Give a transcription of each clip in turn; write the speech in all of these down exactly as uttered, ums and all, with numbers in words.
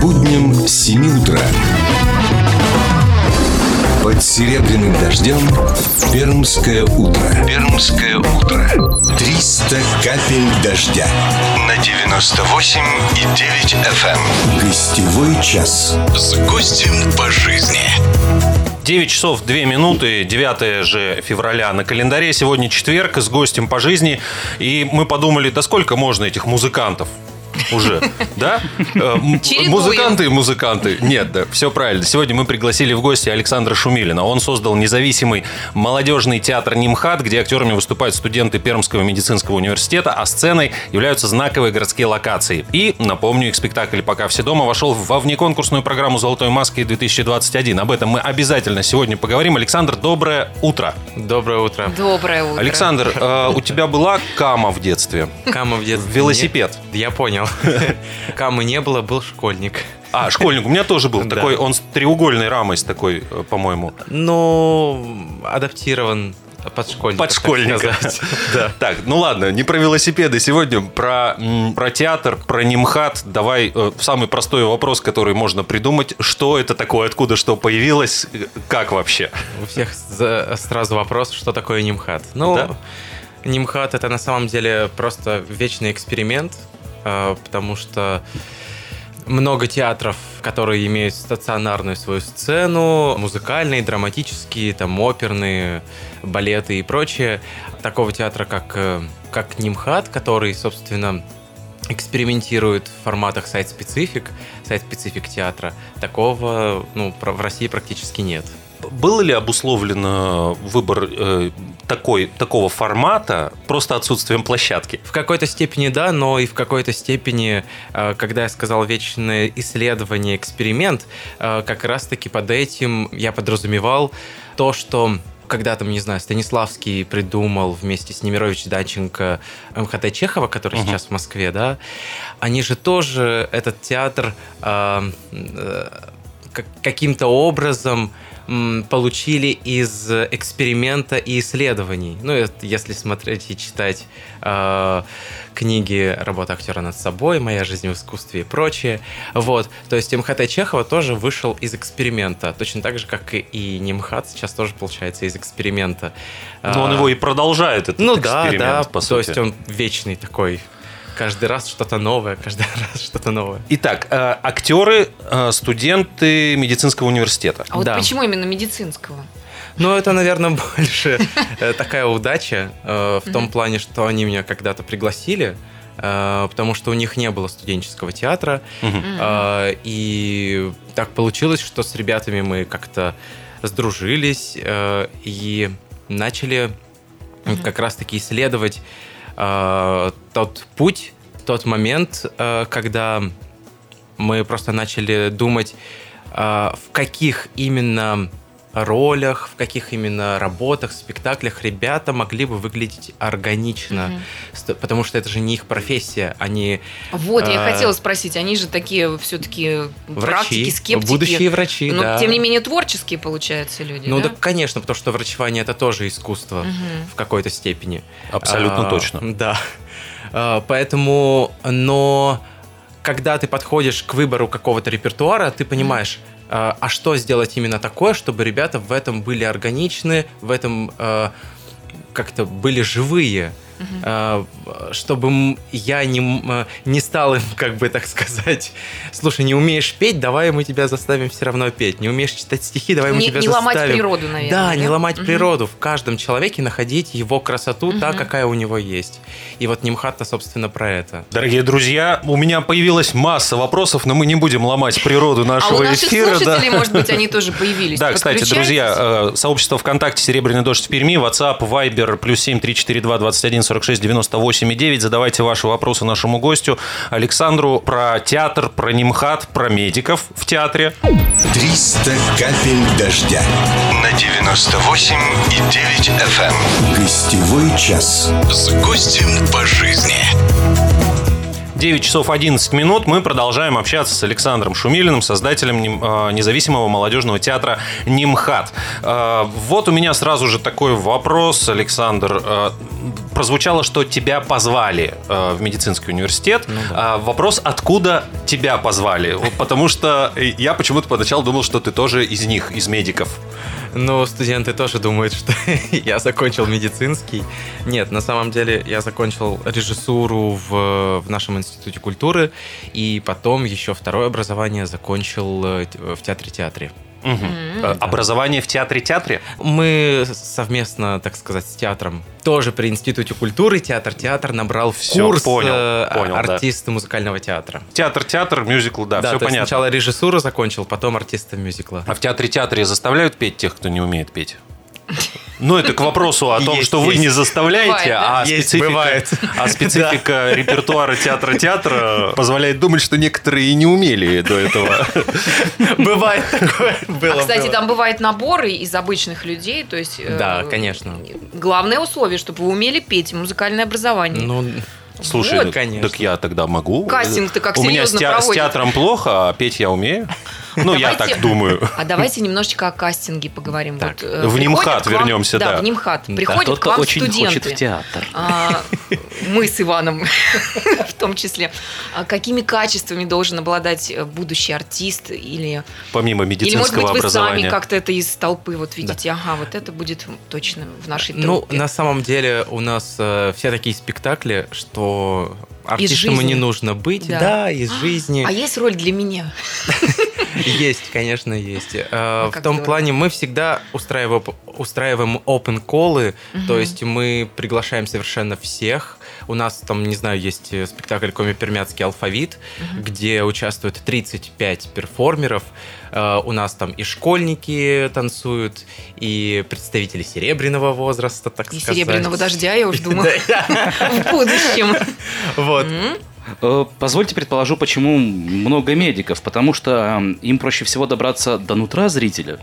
будням с семи утра. Под серебряным дождем Пермское утро. Пермское утро. триста капель дождя. На девяносто восемь и девять эф эм. Гостевой час. С гостем по жизни. девять часов две минуты, девятое же февраля на календаре. Сегодня четверг, с гостем по жизни. И мы подумали, да сколько можно этих музыкантов уже, да? Чередуем. Музыканты и музыканты. Нет, да, все правильно. Сегодня мы пригласили в гости Александра Шумилина. Он создал независимый молодежный театр «Нимхат», где актерами выступают студенты Пермского медицинского университета, а сценой являются знаковые городские локации. И, напомню, их спектакль «Пока все дома» вошел во внеконкурсную программу «Золотой маски две тысячи двадцать один». Об этом мы обязательно сегодня поговорим. Александр, доброе утро. Доброе утро. Доброе утро. Александр, э, у тебя была кама в детстве? Кама в детстве. Велосипед. Нет, я понял. Камы не было, был школьник. А, школьник. У меня тоже был Да. такой, он с треугольной рамой, с такой, э, по-моему. Ну, адаптирован под школьника. Под школьника. так сказать. Да. Так, ну ладно, не про велосипеды сегодня, про, м, про театр, про Нимхат. Давай э, самый простой вопрос, который можно придумать. Что это такое, откуда что появилось, э, как вообще? У всех за- сразу вопрос, что такое Нимхат. Ну, Да. Нимхат — это на самом деле просто вечный эксперимент, э, потому что много театров, которые имеют стационарную свою сцену, музыкальные, драматические, там, оперные, балеты и прочее. Такого театра, как, э, как Нимхат, который, собственно, экспериментирует в форматах сайт-специфик, сайт-специфик театра, такого, ну, в России практически нет. Было ли обусловлено выбор э, такой, такого формата просто отсутствием площадки? В какой-то степени да, но и в какой-то степени, э, когда я сказал вечное исследование, эксперимент, э, как раз-таки под этим я подразумевал то, что когда-то, не знаю, Станиславский придумал вместе с Немирович Данченко эм ха тэ Чехова, который Мгм. сейчас в Москве, да, они же тоже этот театр э, э, как- каким-то образом м, получили из эксперимента и исследований. Ну, это если смотреть и читать э, книги «Работа актера над собой», «Моя жизнь в искусстве» и прочее. Вот. То есть эм ха тэ Чехова тоже вышел из эксперимента. Точно так же, как и Нимхат сейчас тоже получается из эксперимента. Но он А, его и продолжает, этот ну да, эксперимент, да, по то сути. есть он вечный такой. Каждый раз что-то новое, каждый раз что-то новое. Итак, э, актеры, э, студенты медицинского университета. А вот Да. почему именно медицинского? Ну, это, наверное, больше э, такая удача э, в том плане, что они меня когда-то пригласили, э, потому что у них не было студенческого театра. Мгм. Э, И так получилось, что с ребятами мы как-то сдружились э, и начали как раз-таки исследовать э, тот путь, тот момент, э, когда мы просто начали думать, э, в каких именно ролях, в каких именно работах, спектаклях ребята могли бы выглядеть органично. Мгм. Ст- Потому что это же не их профессия, они Вот, я Э, хотела спросить, они же такие все-таки практики, врачи, скептики. будущие врачи, Но, да. тем не менее, творческие, получаются люди, Ну да? да, конечно, потому что врачевание — это тоже искусство Мгм. в какой-то степени. Абсолютно А, точно. Да. А, Поэтому, но когда ты подходишь к выбору какого-то репертуара, ты понимаешь, а а что сделать именно такое, чтобы ребята в этом были органичны, в этом а, как-то были живые. а, Чтобы м- я не, м- не стал им, как бы так сказать, слушай, не умеешь петь, давай мы тебя заставим все равно петь. Не умеешь читать стихи, давай мы Не, тебя не заставим. ломать природу, наверное. Да, не ломать Мгм. природу. В каждом человеке находить его красоту, та, Мгм. какая у него есть. И вот Нимхат-то, собственно, про это. Дорогие друзья, у меня появилась масса вопросов, но мы не будем ломать природу А у нашего наших эфира. да. слушателей, может быть, они тоже появились. Да, кстати, Подключайтесь. друзья, э, сообщество ВКонтакте «Серебряный дождь» в Перми, WhatsApp, Viber, плюс семь три четыре два двадцать один сорок шесть девяносто восемь и девять. Задавайте ваши вопросы нашему гостю Александру про театр, про Нимхат, про медиков в театре. триста капель дождя. На девяносто восемь и девять эф эм. Гостевой час. С гостем по жизни. девять часов одиннадцать минут. Мы продолжаем общаться с Александром Шумилиным, создателем независимого молодежного театра «Нимхат». Вот у меня сразу же такой вопрос, Александр. Прозвучало, что тебя позвали в медицинский университет. Ну, да. Вопрос, откуда тебя позвали? Потому что я почему-то поначалу думал, что ты тоже из них, из медиков. Ну, студенты тоже думают, что я закончил медицинский. Нет, на самом деле я закончил режиссуру в, в нашем институте культуры, и потом еще второе образование закончил в театре-театре. Угу. Mm-hmm. Да. Образование в театре-театре? Мы совместно, так сказать, с театром, тоже при Институте культуры, театр-театр набрал в все, курс понял, понял, артиста да. музыкального театра. Театр-театр, мюзикл, да, да все то понятно. Есть сначала режиссуру закончил, потом артиста мюзикла. А в театре-театре заставляют петь тех, кто не умеет петь? Ну, это к вопросу о том, есть, что есть. вы не заставляете, Бывает, да? а, Есть, специфика, бывает. а специфика да. репертуара театра-театра позволяет думать, что некоторые и не умели до этого. Бывает такое. Было, а, кстати, было. там бывают наборы из обычных людей, то есть... Да, э, конечно. Главное условие, чтобы вы умели петь, музыкальное образование. Ну... Слушай, вот, так, конечно. так я тогда могу. Кастинг-то как У меня с, серьезно те- с проводят. театром плохо, а петь я умею. Ну, я так думаю. А давайте немножечко о кастинге поговорим. Так, вот, э, в Нимхат приходят к вам- вернемся, да. Да, в Нимхат. Да. Приходят к Кто-то вам очень студенты. хочет в театр. А, мы с Иваном в том числе. А какими качествами должен обладать будущий артист? Или, Помимо или может медицинского быть, вы образования. сами как-то это из толпы вот видите, ага, вот это будет точно в нашей Ну, труппе. на самом деле у нас э, все такие спектакли, что артистам жизни. не нужно быть. Да. Да, из жизни. А есть роль для меня? Есть, конечно, есть. Э, Ну, В как том здорово. плане мы всегда устраиваем, устраиваем open call, то есть мы приглашаем совершенно всех. У нас там, не знаю, есть спектакль «Коми-Пермяцкий алфавит», где участвуют тридцать пять перформеров. Э, У нас там и школьники танцуют, и представители серебряного возраста, так И сказать. серебряного дождя, я уж думала, в будущем. Вот. Э, Позвольте предположу, почему много медиков. Потому что э, им проще всего добраться до нутра зрителя.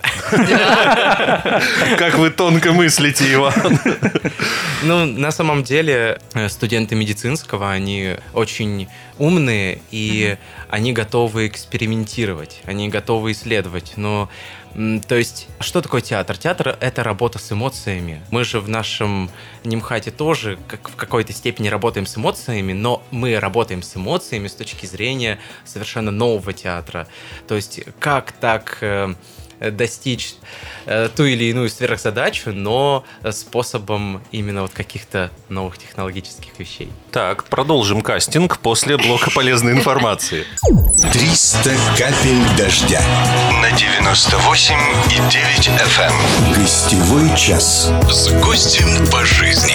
Как вы тонко мыслите, Иван. Ну, на самом деле, э, студенты медицинского, они очень умные, и они готовы экспериментировать, они готовы исследовать. Но, м, то есть, что такое театр? Театр — это работа с эмоциями. Мы же в нашем Нимхате тоже как в какой-то степени работаем с эмоциями, но мы работаем с эмоциями с точки зрения совершенно нового театра. То есть, как так... э, достичь э, ту или иную сверхзадачу, но способом именно вот каких-то новых технологических вещей. Так, продолжим кастинг после блока полезной информации. триста капель дождя на девяносто восемь и девять эф эм. Гостевой час с гостем по жизни.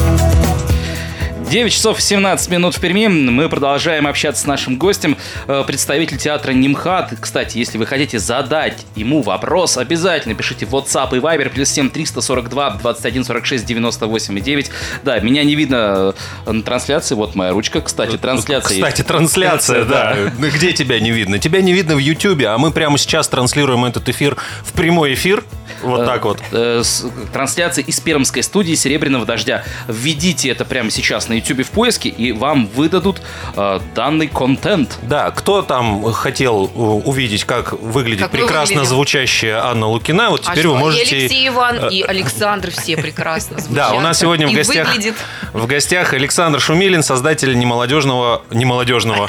девять часов семнадцать минут в Перми. Мы продолжаем общаться с нашим гостем, э, представитель театра «Нимхат». Кстати, если вы хотите задать ему вопрос, обязательно пишите в WhatsApp и Viber плюс семь триста сорок два двадцать один сорок шесть девяносто восемь девять. Да, меня не видно на трансляции. Вот моя ручка. Кстати, трансляция Кстати, есть. трансляция, да. Ну, где тебя не видно? Тебя не видно в Ютьюбе, а мы прямо сейчас транслируем этот эфир в прямой эфир. Вот так вот. Э, с- Трансляция из пермской студии «Серебряного дождя». Введите это прямо сейчас на Ютубе в поиске, и вам выдадут э, данный контент. Да, кто там хотел э, увидеть, как выглядит Как мы прекрасно выглядим. звучащая Анна Лукина, вот А теперь что, вы и можете... Алексей Иван, и Александр все прекрасно звучат. Да, у нас сегодня в И гостях, выглядит. в гостях Александр Шумилин, создатель немолодежного... Немолодежного.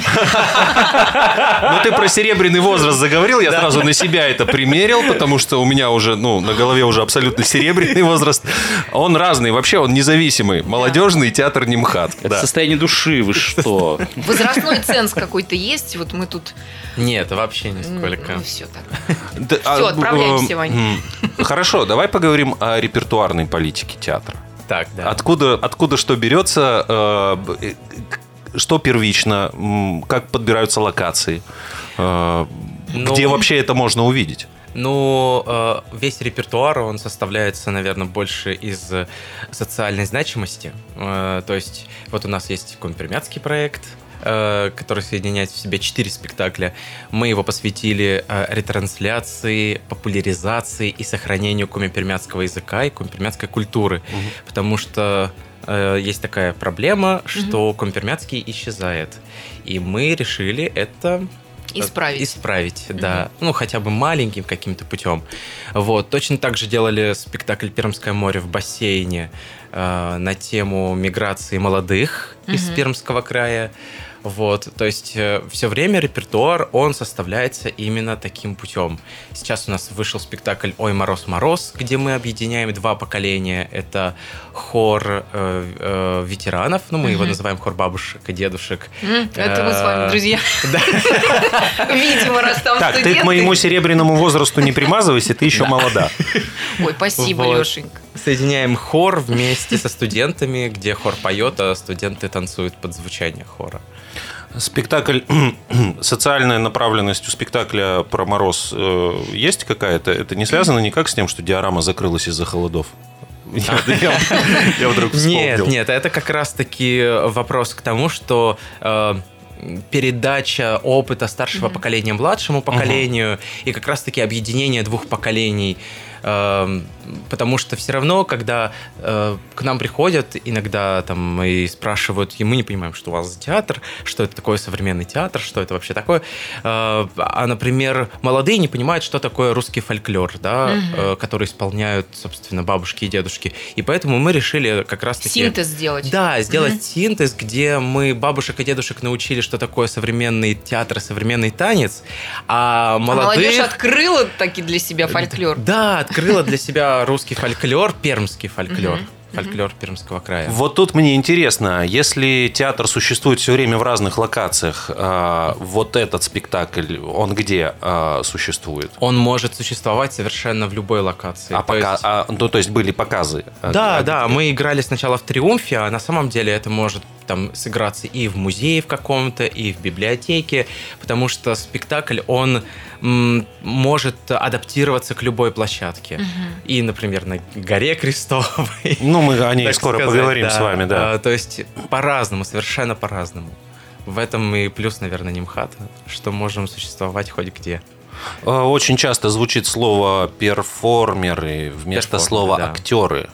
Ну, ты про серебряный возраст заговорил, я сразу на себя это примерил, потому что у меня уже, ну, на голове уже абсолютно серебряный возраст. Он разный, вообще он независимый. Молодежный театр «Нимхат». Это Да. состояние души, вы что? Возрастной ценз какой-то есть? Вот мы тут... Нет, вообще м, нисколько. Ну, все так. Да, Всё, а, отправляемся, э, Вань. м, Хорошо, давай поговорим о репертуарной политике театра. Так, да. Откуда, откуда что берется, э, б- э, к- что первично, м, как подбираются локации, э, Ну, где вообще это можно увидеть? Ну, э, весь репертуар, он составляется, наверное, больше из э, социальной значимости. Э, То есть, вот у нас есть Коми-Пермяцкий проект, э, который соединяет в себе четыре спектакля. Мы его посвятили э, ретрансляции, популяризации и сохранению коми-пермяцкого языка и коми-пермяцкой культуры. Потому что э, есть такая проблема, что Компермятский исчезает. И мы решили это... Исправить. Исправить, да. Ну, хотя бы маленьким каким-то путем. Вот. Точно так же делали спектакль «Пермское море» в бассейне э, на тему миграции молодых из Пермского края. Вот, то есть э, все время репертуар, он составляется именно таким путем. Сейчас у нас вышел спектакль «Ой, мороз, мороз», где мы объединяем два поколения. Это хор э, э, ветеранов, ну, мы mm-hmm. его называем хор бабушек и дедушек. Mm, это мы с вами, друзья. Видимо, раз там так, ты к моему серебряному возрасту не примазывайся, ты еще молода. Ой, спасибо, Лешенька. Соединяем хор вместе со студентами, где хор поет, а студенты танцуют под звучание хора. Спектакль, социальная направленность у спектакля про мороз э, есть какая-то? Это не связано никак с тем, что диорама закрылась из-за холодов? Я, я, я вдруг вспомнил. Нет, нет, это как раз-таки вопрос к тому, что э, передача опыта старшего mm-hmm. поколения младшему поколению uh-huh. и как раз-таки объединение двух поколений. Потому что все равно, когда э, к нам приходят иногда там и спрашивают, и мы не понимаем, что у вас за театр, что это такое современный театр, что это вообще такое. Э, а, например, молодые не понимают, что такое русский фольклор, да, угу. э, который исполняют, собственно, бабушки и дедушки. И поэтому мы решили как раз-таки... Синтез сделать. Да, сделать угу. синтез, где мы бабушек и дедушек научили, что такое современный театр, современный танец, а молодых... А молодежь открыла таки для себя фольклор. Да, открыла для себя русский фольклор, пермский фольклор. Uh-huh. Фольклор Пермского края. Вот тут мне интересно, если театр существует все время в разных локациях, э, вот этот спектакль, он где э, существует? Он может существовать совершенно в любой локации. А, то пока, есть... а ну, то есть были показы? Да, а, да, а... мы играли сначала в «Триумфе», а на самом деле это может там сыграться и в музее в каком-то, и в библиотеке, потому что спектакль, он м, может адаптироваться к любой площадке. Угу. И, например, на горе Крестовой. Ну, мы о ней так скоро сказать, поговорим да. с вами, да. А, то есть по-разному, совершенно по-разному. В этом и плюс, наверное, НИМХАТа, что можем существовать хоть где. Очень часто звучит слово «перформеры» вместо Перформеры, слова да. «актеры».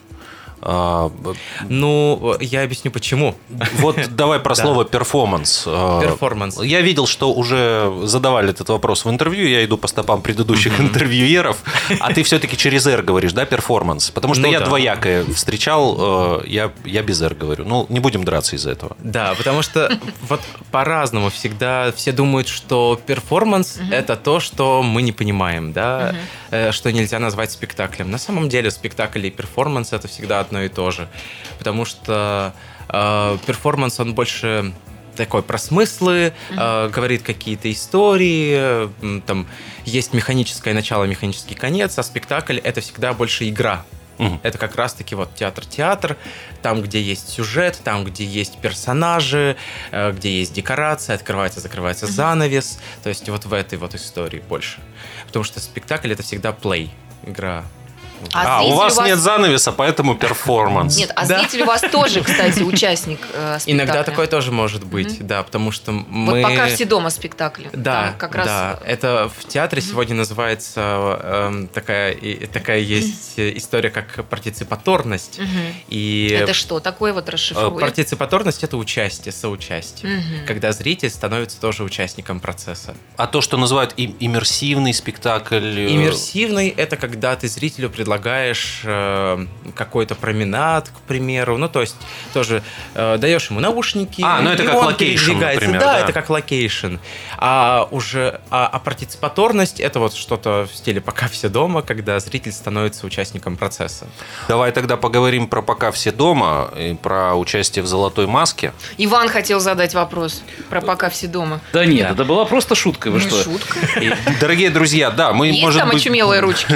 А, ну, я объясню, почему. Вот давай про слово «перформанс». Перформанс. Я видел, что уже задавали этот вопрос в интервью, я иду по стопам предыдущих mm-hmm. интервьюеров, а ты все-таки через «р» говоришь, да, перформанс? Потому что ну, я да. двоякое встречал, я, я без «р» говорю. Ну, не будем драться из-за этого. Да, потому что вот по-разному всегда все думают, что перформанс mm-hmm. – это то, что мы не понимаем, да, mm-hmm. что нельзя назвать спектаклем. На самом деле спектакль и перформанс – это всегда одно и то же, потому что э, перформанс, он больше такой про смыслы, mm-hmm. э, говорит какие-то истории, э, там есть механическое начало, механический конец, а спектакль — это всегда больше игра. Mm-hmm. Это как раз-таки вот театр-театр, там, где есть сюжет, там, где есть персонажи, э, где есть декорация, открывается, закрывается mm-hmm. занавес, то есть вот в этой вот истории больше. Потому что спектакль — это всегда play, игра. А, а у вас, вас нет занавеса, поэтому перформанс. Нет, а да. зритель у вас тоже, кстати, участник э, спектакля. Иногда такое тоже может быть, mm-hmm. да, потому что мы... Вот «Пока все дома» спектакли. Да, там как раз... да. Это в театре mm-hmm. сегодня называется э, такая, и, такая есть mm-hmm. история, как партиципаторность. Mm-hmm. И это что? Такое вот расшифрует? Партиципаторность — это участие, соучастие. Mm-hmm. Когда зритель становится тоже участником процесса. А то, что называют им- иммерсивный спектакль... Иммерсивный — это когда ты зрителю предлагаешь предлагаешь э, какой-то променад, к примеру, ну, то есть тоже э, даешь ему наушники, а, ну это и как он локейшн, например, да, да, это как локейшн. А уже а, а партиципаторность — это вот что-то в стиле «Пока все дома», когда зритель становится участником процесса. Давай тогда поговорим про «Пока все дома» и про участие в «Золотой маске». Иван хотел задать вопрос про «Пока все дома». Да нет, да. это была просто шутка, вы Не что? шутка. И, дорогие друзья, да, мы, Есть может там быть... очумелые ручки?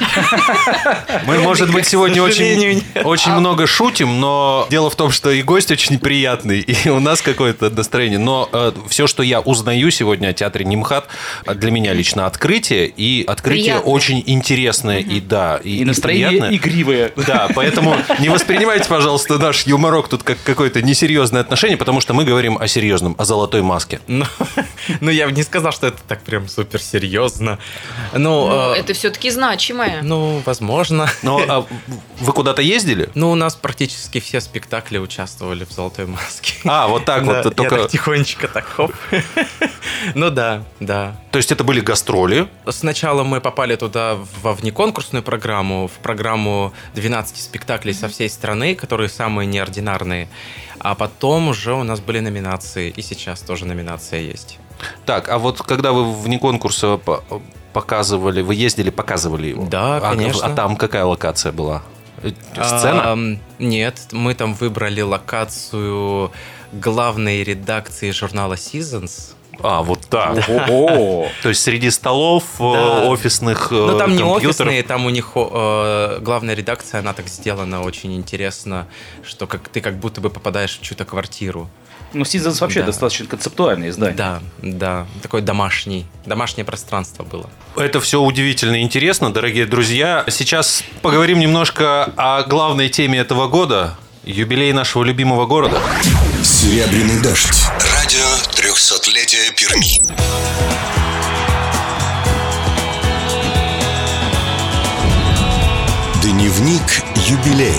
Мы, может быть, сегодня очень, очень много шутим, но дело в том, что и гость очень приятный, и у нас какое-то настроение. Но э, все, что я узнаю сегодня о театре НИМХАТ, для меня лично открытие, и открытие приятное. Очень интересное, угу. и да, и, и настроение приятное. Игривое. Да, поэтому не воспринимайте, пожалуйста, наш юморок тут как какое-то несерьезное отношение, потому что мы говорим о серьезном, о «Золотой маске». Ну, ну я бы не сказал, что это так прям суперсерьезно. Ну, Ну, э, это все-таки значимое. Ну, возможно. возможно. Но а вы куда-то ездили? Ну, у нас практически все спектакли участвовали в «Золотой маске». А, вот так Да, вот. Только... Я так тихонечко так хоп. Ну да, да. То есть это были гастроли? Сначала мы попали туда во внеконкурсную программу, в программу двенадцать спектаклей со всей страны, которые самые неординарные. А потом уже у нас были номинации, и сейчас тоже номинация есть. Так, а вот когда вы вне конкурса показывали, вы ездили, показывали его? Да, конечно. А, а там какая локация была? Сцена? А, нет, мы там выбрали локацию главной редакции журнала Seasons. А, вот так. О-о-о. То есть среди столов, Да. офисных Ну, там не компьютеров. офисные, там у них э, главная редакция, она так сделана очень интересно, что как, ты как будто бы попадаешь в чью-то квартиру. Ну, Seasons вообще Да. достаточно концептуальное издание. Да, да, такое домашний, домашнее пространство было. Это все удивительно и интересно, дорогие друзья. Сейчас поговорим немножко о главной теме этого года. Юбилей нашего любимого города. Серебряный дождь. Радио трехсотлетия Перми. Дневник юбилея.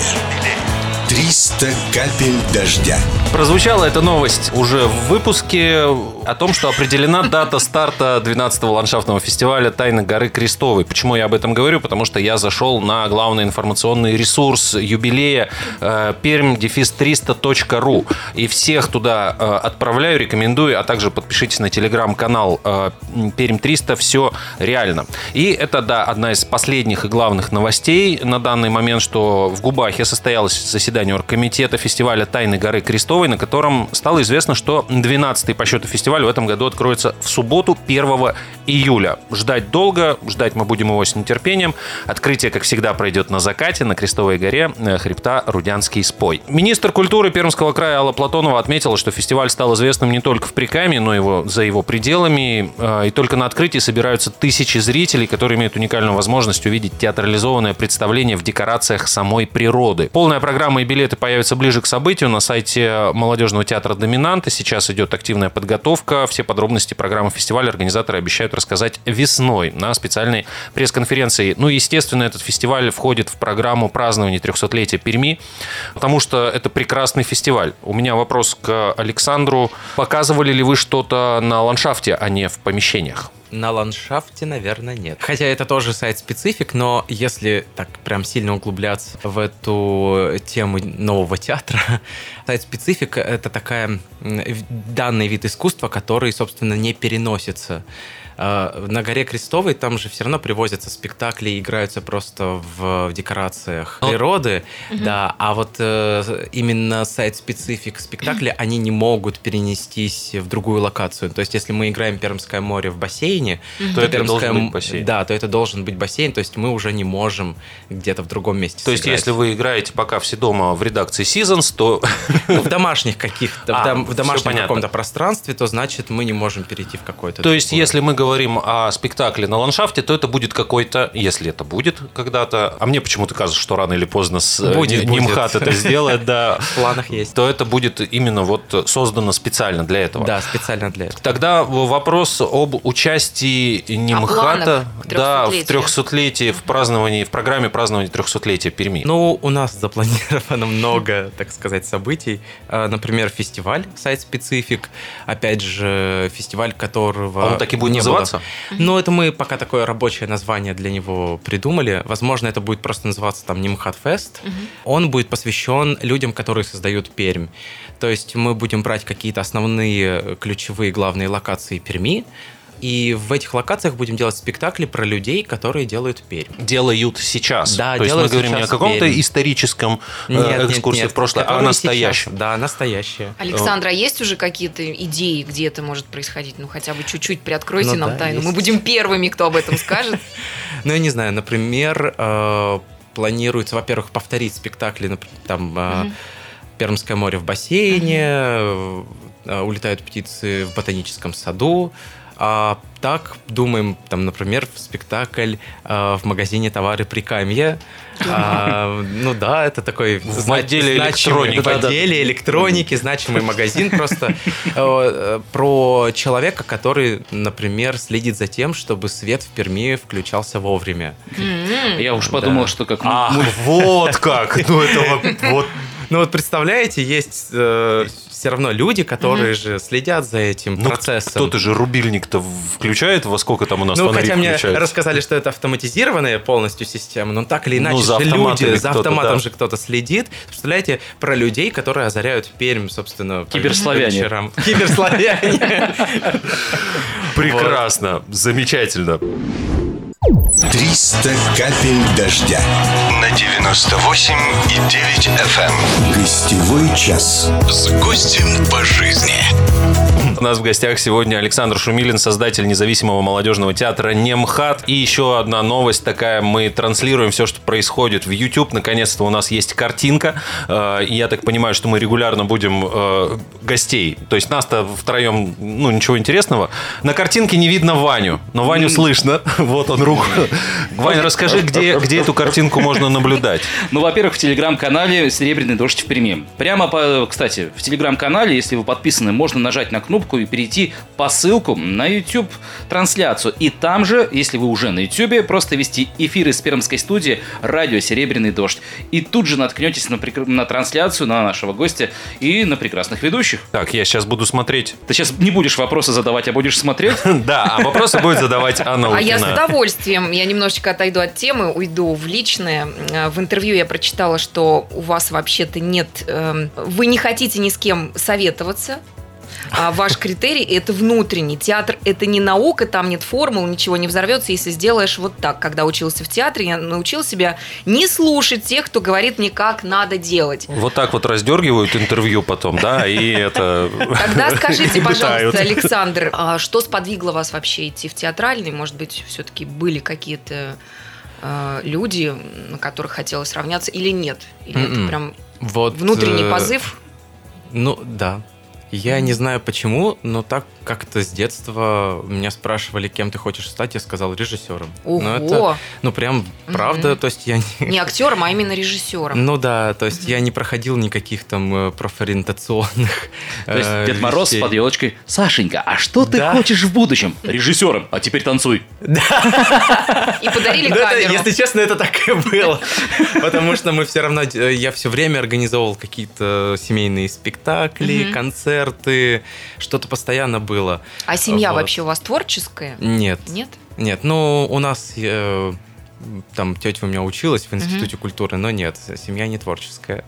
триста капель дождя. Прозвучала эта новость уже в выпуске о том, что определена дата старта двенадцатого ландшафтного фестиваля «Тайны горы Крестовой». Почему я об этом говорю? Потому что я зашел на главный информационный ресурс юбилея э, пермь триста точка ру и всех туда э, отправляю, рекомендую, а также подпишитесь на телеграм-канал э, пермь триста, все реально. И это, да, одна из последних и главных новостей на данный момент, что в Губахе состоялось заседание оргкомитета фестиваля «Тайны горы Крестовой», на котором стало известно, что двенадцатый по счету фестиваль в этом году откроется в субботу, первого июля. Ждать долго, ждать мы будем его с нетерпением. Открытие, как всегда, пройдет на закате, на Крестовой горе, хребта Рудянский спой. Министр культуры Пермского края Алла Платонова отметила, что фестиваль стал известным не только в Прикамье, но и его, за его пределами. И только на открытии собираются тысячи зрителей, которые имеют уникальную возможность увидеть театрализованное представление в декорациях самой природы. Полная программа и билеты появятся ближе к событию на сайте молодежного театра «Доминанты». Сейчас идет активная подготовка. Все подробности программы фестиваля организаторы обещают рассказать весной на специальной пресс-конференции. Ну и, естественно, этот фестиваль входит в программу празднования трехсотлетия Перми, потому что это прекрасный фестиваль. У меня вопрос к Александру. Показывали ли вы что-то на ландшафте, а не в помещениях? На ландшафте, наверное, нет. Хотя это тоже сайт-специфик, но если так прям сильно углубляться в эту тему нового театра, сайт-специфик — это такая данный вид искусства, который, собственно, не переносится. На горе Крестовой там же все равно привозятся спектакли, играются просто в декорациях природы, угу. Да, а вот э, именно сайт-специфик спектакли, они не могут перенестись в другую локацию. То есть, если мы играем «Пермское море» в бассейне, угу. то, то это Пермское... должен быть бассейн. Да, то это должен быть бассейн, то есть мы уже не можем где-то в другом месте То есть, сыграть. если вы играете пока все дома в редакции Seasons, то... Ну, в домашних каких-то, а, в, дом... в домашнем понятно. каком-то пространстве, то значит мы не можем перейти в какой-то... То есть, другой. если мы говорим о спектакле на ландшафте, то это будет какой-то, если это будет когда-то, а мне почему-то кажется, что рано или поздно с будет, Нимхат будет. это сделает, да, в планах есть. То это будет именно вот создано специально для этого. Да, специально для этого. Тогда вопрос об участии Нимхата, да, в трехсотлетии, в праздновании, в программе празднования трехсотлетия Перми. Ну, у нас запланировано много, так сказать, событий. Например, фестиваль сайт-специфик, опять же, фестиваль, которого... А он так и будет не называться? Было. Ну, это мы пока такое рабочее название для него придумали. Возможно, это будет просто называться там Нимхат Фест. Угу. Он будет посвящен людям, которые создают Пермь. То есть мы будем брать какие-то основные ключевые главные локации Перми, и в этих локациях будем делать спектакли про людей, которые делают Пермь. Делают сейчас. Да, То есть мы говорим не о каком-то Пермь. историческом нет, экскурсии нет, нет, в прошлое, а о настоящем. Сейчас, да, настоящее. Александра, а есть уже какие-то идеи, где это может происходить? Ну, хотя бы чуть-чуть приоткройте ну, нам да, тайну. есть. Мы будем первыми, кто об этом скажет. Ну, я не знаю, например, планируется, во-первых, повторить спектакли, там, Пермское море в бассейне, улетают птицы в ботаническом саду. А так думаем, там, например, в спектакль э, в магазине «Товары Прикамья». А, ну да, это такой В зна- отделе значимый- электроники. в отделе электроники, значимый магазин просто э, про человека, который, например, следит за тем, чтобы свет в Перми включался вовремя. Я уж подумал, Да. что как Ах, мы- вот как! Ну, это вот- вот Ну вот представляете, есть э, все равно люди, которые же следят за этим Ну, процессом. кто-то же рубильник-то включает, во сколько там у нас Ну, фонари хотя мне включаются? рассказали, что это автоматизированная полностью система, но так или иначе Ну, за же автоматами люди, за кто-то, автоматом да. же кто-то следит. Представляете, про людей, которые озаряют Пермь, собственно, по Киберславяне. вечерам. Киберславяне. Прекрасно, замечательно. триста капель дождя на девяносто восемь и девять эф эм. Гостевой час с гостем по жизни. У нас в гостях сегодня Александр Шумилин, создатель независимого молодежного театра «Немхат». И еще одна новость такая. Мы транслируем все, что происходит в YouTube. Наконец-то у нас есть картинка. Э, И я так понимаю, что мы регулярно будем э, гостей. То есть нас-то втроем, ну, ничего интересного. На картинке не видно Ваню, но Ваню слышно. Вот он руку. Ваня, расскажи, где, где эту картинку можно наблюдать? Ну, во-первых, в телеграм-канале «Серебряный дождь в Перми». Прямо, по, кстати, в телеграм-канале, если вы подписаны, можно нажать на кнопку и перейти по ссылку на YouTube-трансляцию. И там же, если вы уже на YouTube, просто вести эфир из пермской студии радио «Серебряный дождь». И тут же наткнетесь на, прек- на трансляцию, на нашего гостя и на прекрасных ведущих. Так, я сейчас буду смотреть. Ты сейчас не будешь вопросы задавать, а будешь смотреть? Да, а вопросы будет задавать Анна А я с Лукина. удовольствием, я немножечко отойду от темы, уйду в личное. Э, В интервью я прочитала, что у вас вообще-то нет, эм, вы не хотите ни с кем советоваться. А ваш критерий – это внутренний. Театр – это не наука, там нет формул, ничего не взорвется, если сделаешь вот так. Когда учился в театре, я научил себя не слушать тех, кто говорит мне, как надо делать. Вот так вот раздергивают интервью потом, да, и это... Тогда скажите, и пытают. пожалуйста, Александр, а что сподвигло вас вообще идти в театральный? Может быть, все-таки были какие-то э, люди, на которых хотелось равняться, или нет? Или это Мгм. прям Вот, внутренний э, позыв? Ну, да. Я не знаю почему, но так как-то с детства меня спрашивали, кем ты хочешь стать, я сказал режиссером. Ого! Ну, это, ну, прям правда, то есть я не... Не актером, а именно режиссером. Ну да, то есть я не проходил никаких там э, профориентационных То есть э, Дед Мороз вещей. под елочкой: «Сашенька, а что ты Да. хочешь в будущем?» Режиссером, а теперь танцуй. И подарили Ну, это, камеру. если честно, это так и было. Потому что мы все равно, э, я все время организовывал какие-то семейные спектакли, Мгм. концерты, что-то постоянно было. А семья Вот. вообще у вас творческая? Нет, Нет? нет, ну у нас э, там тетя у меня училась в Институте культуры, но нет, семья не творческая.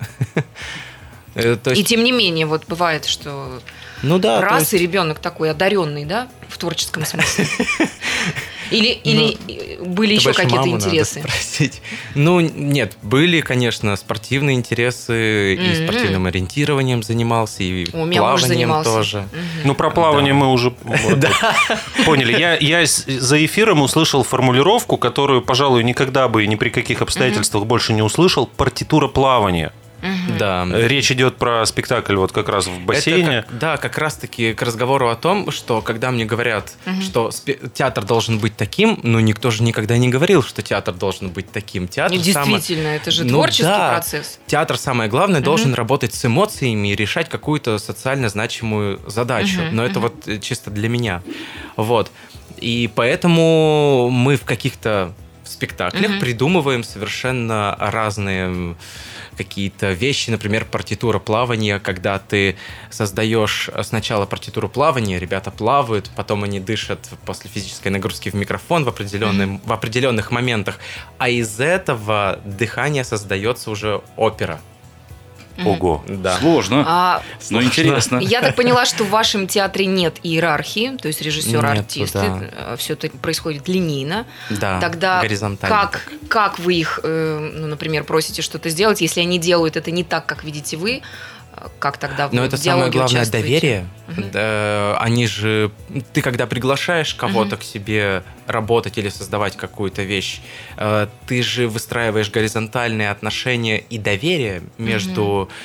Э, то И есть, тем не менее, вот бывает, что ну да, то раз есть- и ребенок такой одаренный, да, в творческом смысле. Или, или были Это еще больше какие-то маму надо интересы? спросить. Ну, нет, были, конечно, спортивные интересы, и Мгм. спортивным ориентированием занимался, и У меня муж плаванием занимался. тоже. Мгм. Ну, про плавание Да. мы уже вот, поняли. Я, я с- за эфиром услышал формулировку, которую, пожалуй, никогда бы и ни при каких обстоятельствах больше не услышал. Партитура плавания. Мгм. Да. Речь идет про спектакль вот как раз в бассейне. Это как- да, как раз-таки к разговору о том, что когда мне говорят, Мгм. что спе- театр должен быть таким, ну, никто же никогда не говорил, что театр должен быть таким. Театр Ну, само- действительно, это же Ну творческий да. процесс. Театр, самое главное, должен Мгм. работать с эмоциями и решать какую-то социально значимую задачу. Мгм, Но это мгм. вот э, чисто для меня. Вот. И поэтому мы в каких-то спектаклях Мгм. придумываем совершенно разные м, какие-то вещи, например, партитура плавания, когда ты создаешь сначала партитуру плавания, ребята плавают, потом они дышат после физической нагрузки в микрофон в, определенном, в определенных моментах, а из этого дыхания создается уже опера. Ого. Да. Сложно, А, но интересно. я так поняла, что в вашем театре нет иерархии, то есть режиссер, Нету, артисты, да. все это происходит линейно. Да, Тогда горизонтально как, так. как вы их, э, ну, например, просите что-то сделать, если они делают это не так, как видите вы, э, как тогда вы Но в это диалоге самое главное участвуете? доверие. Мгм. Да, они же, ты когда приглашаешь кого-то Мгм. к себе работать или создавать какую-то вещь, э, ты же выстраиваешь горизонтальные отношения и доверие между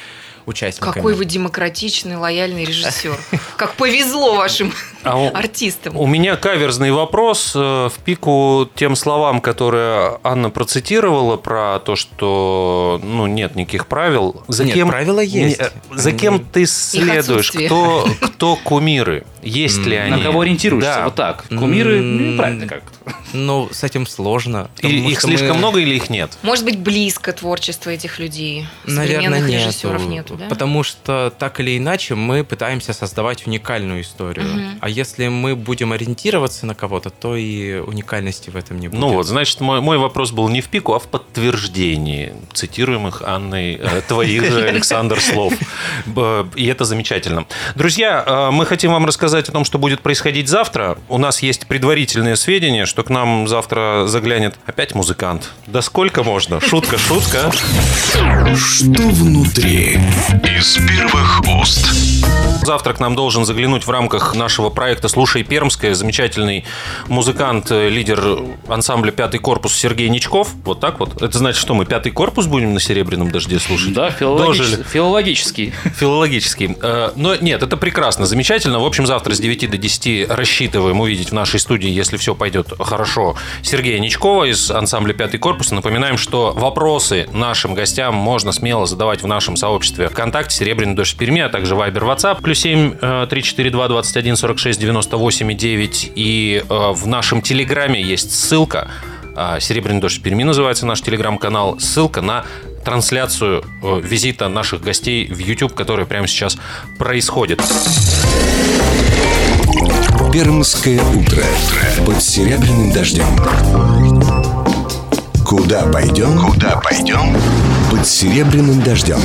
участниками. Какой вы демократичный, лояльный режиссер. Как повезло вашим А у- артистам. У меня каверзный вопрос э, в пику тем словам, которые Анна процитировала про то, что ну, нет никаких правил. За Нет, кем, правила есть. Не, э, за кем Они- ты следуешь? отсутствие. Кто, кто кумиры? Есть ли они? На кого ориентируешься? Да. Вот так. Кумиры, М, ну, правильно как. Ну, с этим сложно. И потому их что слишком мы- много или их нет? Может быть, близко творчество этих людей. Наверное, Современных нету. режиссеров нету, да? Потому что так или иначе мы пытаемся создавать уникальную историю. Мгм. А если мы будем ориентироваться на кого-то, то и уникальности в этом не будет. Ну вот, значит, мой, мой вопрос был не в пику, а в подтверждении цитируемых Анной э, твоих же, Александр, слов. Б- И это замечательно. Друзья, э, мы хотим вам рассказать о том, что будет происходить завтра. У нас есть предварительные сведения, что к нам завтра заглянет опять музыкант. Да сколько можно? Шутка, шутка. Что внутри? Из первых уст. Завтра к нам должен заглянуть в рамках нашего проекта «Слушай Пермское» замечательный музыкант, э, лидер ансамбля «Пятый корпус» Сергей Ничков. Вот так вот. Это значит, что мы «Пятый корпус» будем на «Серебряном дожде» слушать? Да, Дожили. филологич- филологический. Филологический. Э, Но нет, это прекрасно, замечательно. В общем, завтра с девяти до десяти рассчитываем увидеть в нашей студии, если все пойдет хорошо, Сергея Ничкова из ансамбля «Пятый корпус». Напоминаем, что вопросы нашим гостям можно смело задавать в нашем сообществе ВКонтакте «Серебряный дождь в Перми», а также Вайбер, WhatsApp, плюс семь три четыре два двадцать один сорок шесть девяносто восемь девять. И э, в нашем Телеграме есть ссылка. э, «Серебряный дождь в Перми» называется наш Телеграм-канал. Ссылка на трансляцию э, визита наших гостей в YouTube, которая прямо сейчас происходит. Пермское утро. Под серебряным дождем. Куда пойдем? Куда пойдем? Под серебряным дождем.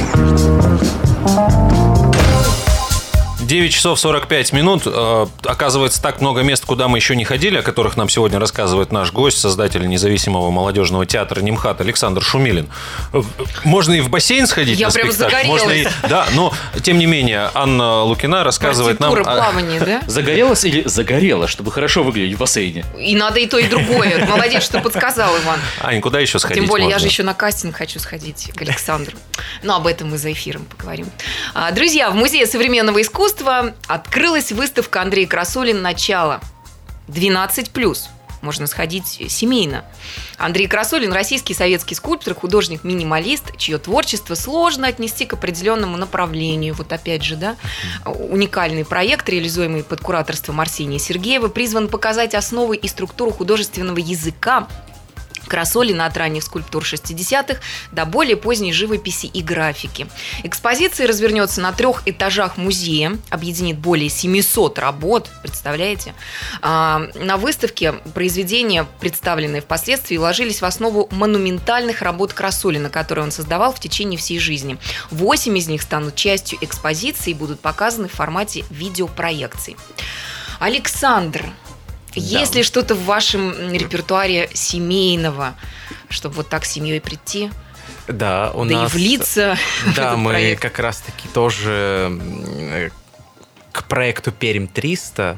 девять часов сорок пять минут. Э, Оказывается, так много мест, куда мы еще не ходили, о которых нам сегодня рассказывает наш гость, создатель независимого молодежного театра «Нимхат» Александр Шумилин. Э, Можно и в бассейн сходить Я на прям спектакль. Можно и... Да, но тем не менее Анна Лукина рассказывает нам... Партитура о- плавания, да? Загорелась или загорела, чтобы хорошо выглядеть в бассейне? И надо и то, и другое. Молодец, что подсказал, Иван. Ань, куда еще сходить Тем более, я можно? же еще на кастинг хочу сходить к Александру. Но об этом мы за эфиром поговорим. А, Друзья, в Музее современного искусства открылась выставка Андрея Красулин «Начало». двенадцать плюс. Можно сходить семейно. Андрей Красулин – российский советский скульптор, художник-минималист, чье творчество сложно отнести к определенному направлению. Вот опять же, да, уникальный проект, реализуемый под кураторством Арсения Сергеева, призван показать основы и структуру художественного языка Красулина от ранних скульптур шестидесятых до более поздней живописи и графики. Экспозиция развернется на трех этажах музея, объединит более семисот работ, представляете? А, на выставке произведения, представленные впоследствии, ложились в основу монументальных работ Красулина, которые он создавал в течение всей жизни. Восемь из них станут частью экспозиции и будут показаны в формате видеопроекций. Александр, есть ли что-то в вашем репертуаре семейного, чтобы вот так с семьей прийти, Да, у да нас... и влиться в Да, этот мы проект? как раз-таки тоже м, к проекту Пермь триста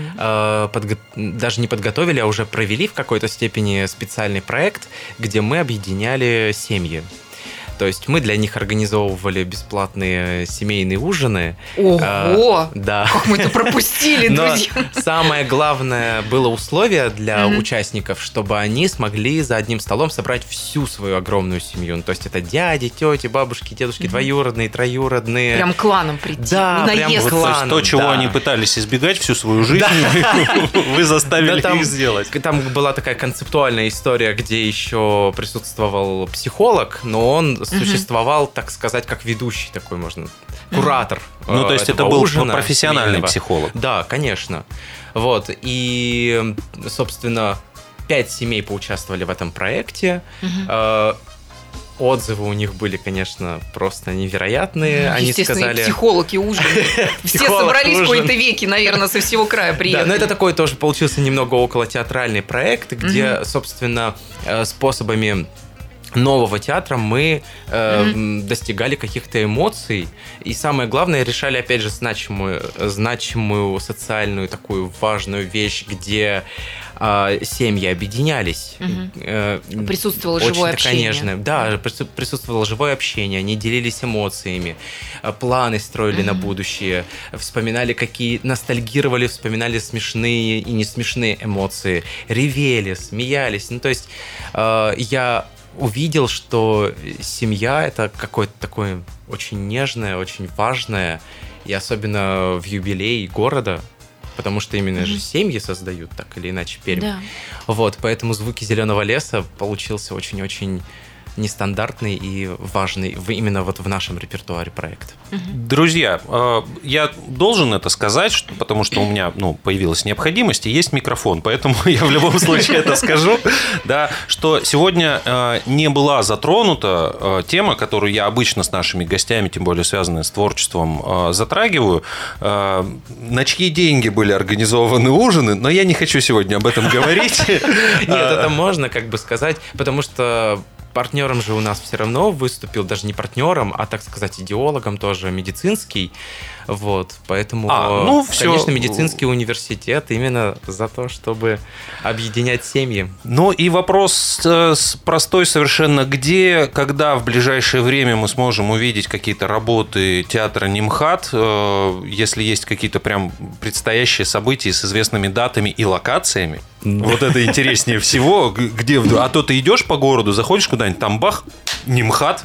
э, подго- даже не подготовили, а уже провели в какой-то степени специальный проект, где мы объединяли семьи. То есть мы для них организовывали бесплатные семейные ужины. Ого! Э, да. Как мы это пропустили, Но друзья! самое главное было условие для Мгм. участников, чтобы они смогли за одним столом собрать всю свою огромную семью. Ну, то есть это дяди, тети, бабушки, дедушки, Мгм. двоюродные, троюродные. Прям кланом прийти. Да, не прям наесться. вот То есть кланом, то, чего да. они пытались избегать всю свою жизнь, вы заставили Да, там- их сделать. Там была такая концептуальная история, где еще присутствовал психолог, но он существовал, так сказать, как ведущий такой, можно, куратор. Ну, э, то есть это этого был ужина профессиональный семейного. психолог. Да, конечно. Вот, и, собственно, пять семей поучаствовали в этом проекте. Мгм. Э, Отзывы у них были, конечно, просто невероятные. Они Естественно, и сказали... психолог, и ужин. Все Психолог, собрались в ужин. кои-то веки, наверное, со всего края Да, приехали. но это такой тоже получился немного околотеатральный проект, где, собственно, э, способами нового театра мы э, mm-hmm. достигали каких-то эмоций, и самое главное, решали, опять же, значимую, значимую социальную такую важную вещь, где э, семьи объединялись. Mm-hmm. Э, присутствовало живое общение. Конечно, да, присутствовало живое общение, они делились эмоциями, планы строили mm-hmm. на будущее, вспоминали какие, ностальгировали, вспоминали смешные и не смешные эмоции, ревели, смеялись. Ну, то есть э, я увидел, что семья — это какое-то такое очень нежное, очень важное, и особенно в юбилей города, потому что именно mm-hmm. же семьи создают так или иначе Пермь. Да. Вот, поэтому «Звуки зеленого леса» получился очень-очень нестандартный и важный именно вот в нашем репертуаре проект. Друзья, я должен это сказать, что, потому что у меня ну, появилась необходимость, и есть микрофон, поэтому я в любом случае это скажу, да, что сегодня не была затронута тема, которую я обычно с нашими гостями, тем более связанная с творчеством, затрагиваю. На чьи деньги были организованы ужины, но я не хочу сегодня об этом говорить. Нет, это можно как бы сказать, потому что партнером же у нас все равно выступил, даже не партнером, а, так сказать, идеологом тоже медицинский. Вот, поэтому, а, ну, конечно, все. медицинский университет именно за то, чтобы объединять семьи. Ну и вопрос простой совершенно. Где, когда в ближайшее время мы сможем увидеть какие-то работы театра «Нимхат», если есть какие-то прям предстоящие события с известными датами и локациями? Вот это интереснее всего. Где, а то ты идешь по городу, заходишь куда-нибудь, там бах, «Нимхат».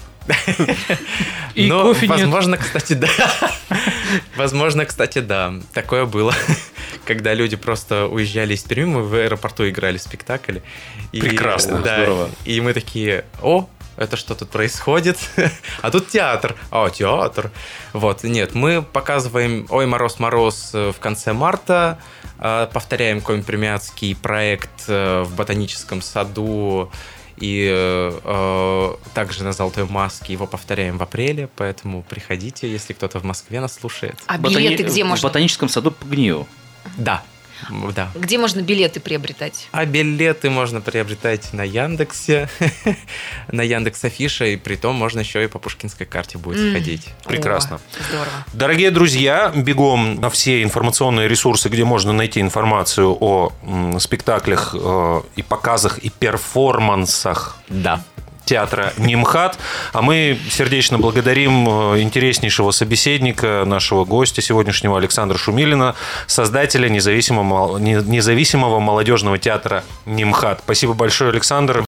И Но, кофе возможно, нет. кстати, да. Возможно, кстати, да. Такое было, когда люди просто уезжали из Перми, мы в аэропорту играли спектакль. И, прекрасно, да, здорово. И мы такие: о, это что тут происходит? А тут театр. А, театр. Вот, нет, мы показываем «Ой, мороз, мороз» в конце марта, повторяем компремиатский проект в Ботаническом саду, и э, также на «Золотой маске» его повторяем в апреле, поэтому приходите, если кто-то в Москве нас слушает. А билеты Ботани... где можно? В Ботаническом саду по ГНИУ. Да. Да. Где можно билеты приобретать? А билеты можно приобретать на Яндексе, на Яндекс.Афише, и притом можно еще и по Пушкинской карте будет mm. ходить. Прекрасно. О, здорово. Дорогие друзья, бегом на все информационные ресурсы, где можно найти информацию о м, спектаклях э, и показах, и перформансах. Да. Театра «Нимхат». А мы сердечно благодарим интереснейшего собеседника, нашего гостя сегодняшнего Александра Шумилина, создателя независимого, независимого молодежного театра «Нимхат». Спасибо большое, Александр.